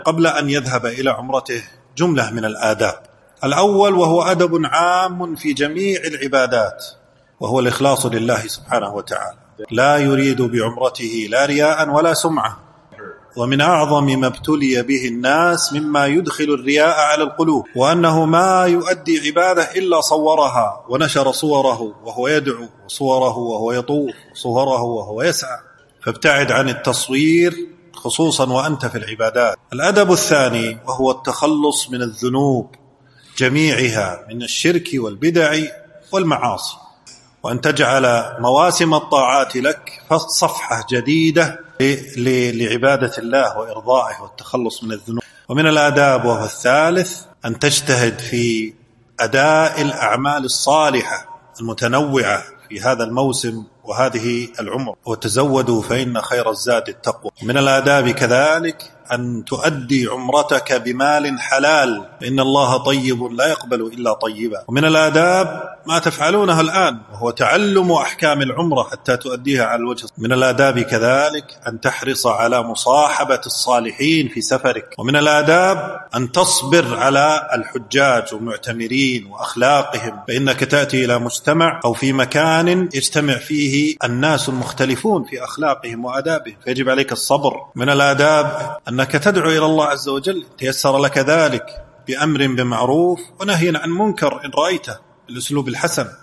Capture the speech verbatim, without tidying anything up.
قبل أن يذهب إلى عمرته جملة من الآداب. الأول وهو أدب عام في جميع العبادات، وهو الإخلاص لله سبحانه وتعالى، لا يريد بعمرته لا رياء ولا سمعة. ومن أعظم ما ابتلي به الناس مما يدخل الرياء على القلوب، وأنه ما يؤدي عبادة إلا صورها ونشر صوره وهو يدعو، وصوره وهو يطوف، وصوره وهو يسعى. فابتعد عن التصوير خصوصا وأنت في العبادات. الأدب الثاني وهو التخلص من الذنوب جميعها من الشرك والبدع والمعاصي، وأن تجعل مواسم الطاعات لك صفحة جديدة لعبادة الله وإرضائه والتخلص من الذنوب. ومن الآداب وهو الثالث أن تجتهد في أداء الأعمال الصالحة المتنوعة في هذا الموسم وهذه العمر، وتزودوا فإن خير الزاد التقوى. من الآداب كذلك أن تؤدي عمرتك بمال حلال، فإن الله طيب لا يقبل إلا طيبا. ومن الآداب ما تفعلونه الآن وهو تعلم أحكام العمرة حتى تؤديها على الوجه. من الآداب كذلك أن تحرص على مصاحبة الصالحين في سفرك. ومن الآداب أن تصبر على الحجاج والمعتمرين وأخلاقهم، فإنك تأتي إلى مجتمع أو في مكان يجتمع فيه الناس المختلفون في أخلاقهم وآدابهم، فيجب عليك الصبر. من الآداب أنك تدعو إلى الله عز وجل تيسر لك ذلك بأمر بمعروف ونهي عن منكر إن رأيته بالأسلوب الحسن.